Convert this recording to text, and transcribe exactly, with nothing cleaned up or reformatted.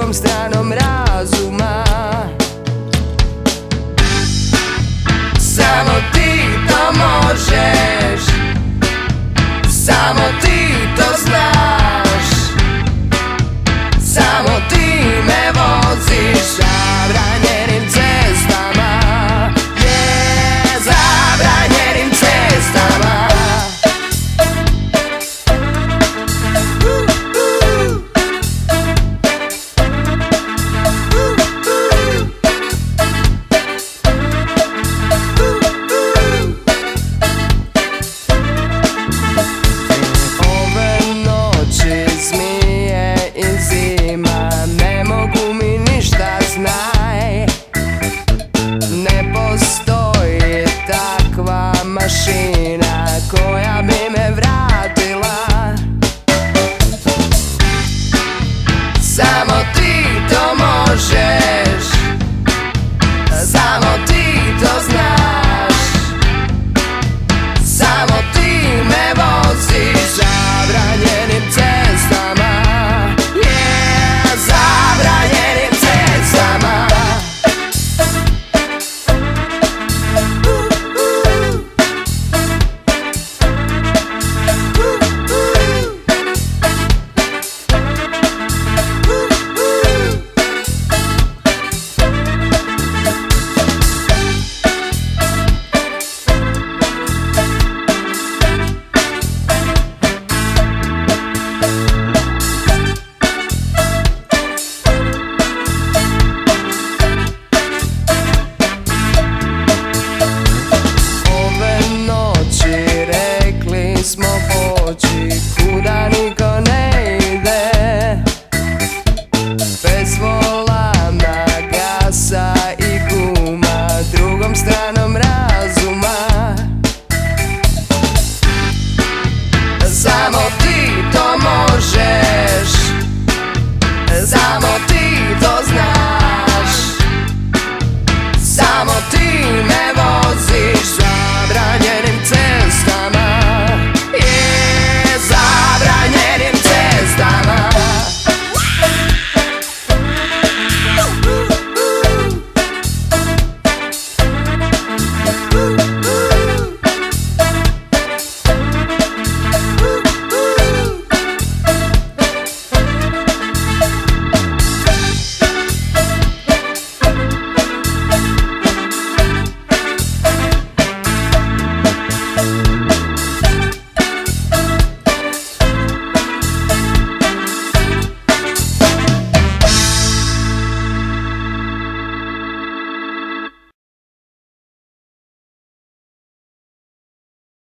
drugom stranom razuma. Samo ti to možeš, samo ti to znaš, samo ti me voziš zabranjenim cestama, je zabranjenim cestama. Mašina koja bi me vratila, samo ti to možeš, samo ti to znaš, samo ti me voziš zabranjenim cestama, je zabranjenim cestama. Smo poći kuda niko ne ide, bez volana, gasa i guma, drugom stranom razuma. Samo ti to možeš, samo ti